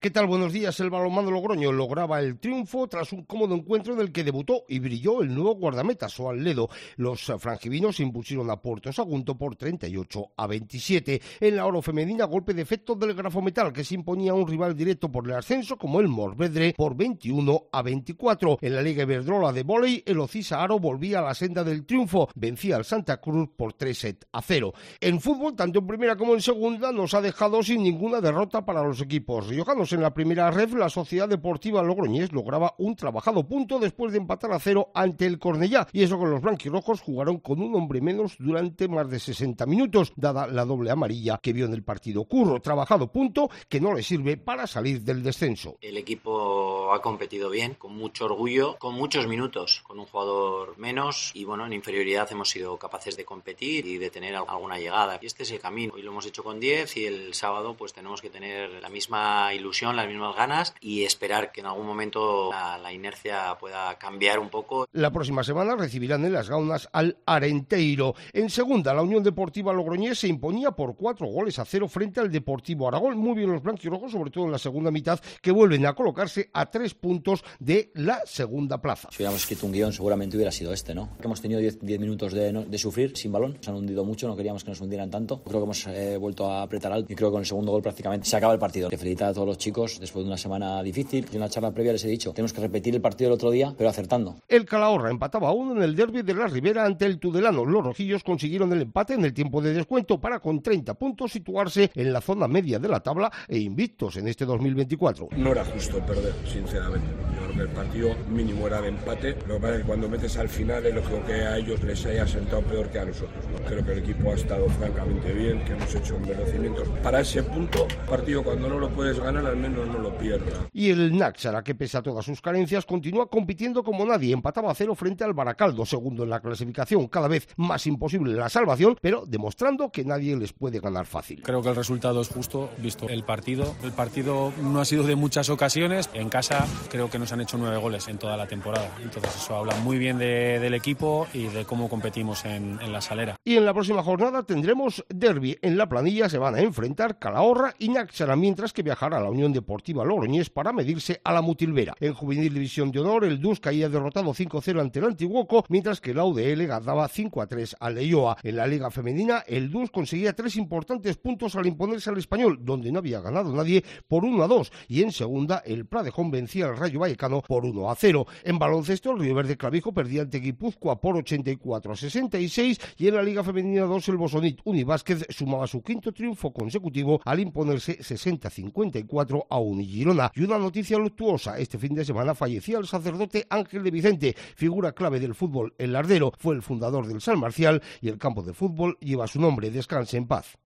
¿Qué tal? Buenos días. El balonmano Logroño lograba el triunfo tras un cómodo encuentro en el que debutó y brilló el nuevo guardameta Soal Ledo. Los frangivinos se impusieron a Puerto Sagunto por 38-27. En la oro femenina, golpe de efecto del Grafometal, que se imponía a un rival directo por el ascenso como el Morvedre por 21-24. En la Liga Iberdrola de vóley, el Ocisa Aro volvía a la senda del triunfo. Vencía al Santa Cruz por 3-0. En fútbol, tanto en primera como en segunda, nos ha dejado sin ninguna derrota para los equipos riojanos. En la primera ref, la Sociedad Deportiva Logroñés lograba un trabajado punto después de empatar a 0 ante el Cornellá, y eso que los blanquirrojos jugaron con un hombre menos durante más de 60 minutos, dada la doble amarilla que vio en el partido. Curro, trabajado punto que no le sirve para salir del descenso. El equipo ha competido bien, con mucho orgullo, con muchos minutos, con un jugador menos, y bueno, en inferioridad hemos sido capaces de competir y de tener alguna llegada. Y este es el camino. Hoy lo hemos hecho con 10 y el sábado pues tenemos que tener la misma ilusión, las mismas ganas y esperar que en algún momento la inercia pueda cambiar un poco. La próxima semana recibirán en las Gaunas al Arenteiro. En segunda, la Unión Deportiva Logroñés se imponía por 4-0 frente al Deportivo Aragón. Muy bien los blanquirrojos, sobre todo en la segunda mitad, que vuelven a colocarse a 3 puntos de la segunda plaza. Si hubiéramos escrito un guión, seguramente hubiera sido este, ¿no? Hemos tenido 10 minutos de sufrir sin balón. Se han hundido mucho, no queríamos que nos hundieran tanto. Creo que hemos vuelto a apretar alto y creo que con el segundo gol prácticamente se acaba el partido. Que felicitar a todos los chicos después de una semana difícil. En la charla previa les he dicho, tenemos que repetir el partido del otro día, pero acertando. El Calahorra empataba a 1 en el derbi de la Ribera ante el Tudelano. Los rojillos consiguieron el empate en el tiempo de descuento para, con 30 puntos, situarse en la zona media de la tabla e invictos en este 2024. No era justo perder, sinceramente. Yo creo que el partido mínimo era de empate. Lo que pasa es que cuando metes al final es lógico que a ellos les haya sentado peor que a nosotros, ¿no? Creo que el equipo ha estado francamente bien, que hemos hecho merecimientos para ese punto. Partido, cuando no lo puedes ganar, al menos no lo pierdas. Y el Náxara, que pese a todas sus carencias, continúa compitiendo como nadie. Empataba a 0 frente al Baracaldo, segundo en la clasificación. Cada vez más imposible la salvación, pero demostrando que nadie les puede ganar fácil. Creo que el resultado es justo, visto el partido. El partido no ha sido de muchas ocasiones. En casa creo que nos han hecho 9 goles en toda la temporada. Entonces eso habla muy bien del equipo y de cómo competimos en la Salera. Y en la próxima jornada tendremos derbi. En la planilla se van a enfrentar Calahorra y Náxara, mientras que viajará a la Unión Deportiva Logroñés para medirse a la Mutilvera. En Juvenil División de Honor, el Dus caía derrotado 5-0 ante el Antiguoco, mientras que la UDL ganaba 5-3 a Leioa. En la Liga Femenina, el Dus conseguía 3 importantes puntos al imponerse al Español, donde no había ganado nadie, por 1-2. Y en segunda, el Pradejón vencía al Rayo Vallecano por 1-0. En baloncesto, el Río Verde Clavijo perdía ante Guipúzcoa por 84-66. Y en la Liga Femenina 2, el Bosonit Univásquez sumaba su quinto triunfo consecutivo al imponerse 60-54 a Unigirona. Y una noticia luctuosa: este fin de semana fallecía el sacerdote Ángel de Vicente, figura clave del fútbol en Lardero. Fue el fundador del San Marcial y el campo de fútbol lleva su nombre. Descanse en paz.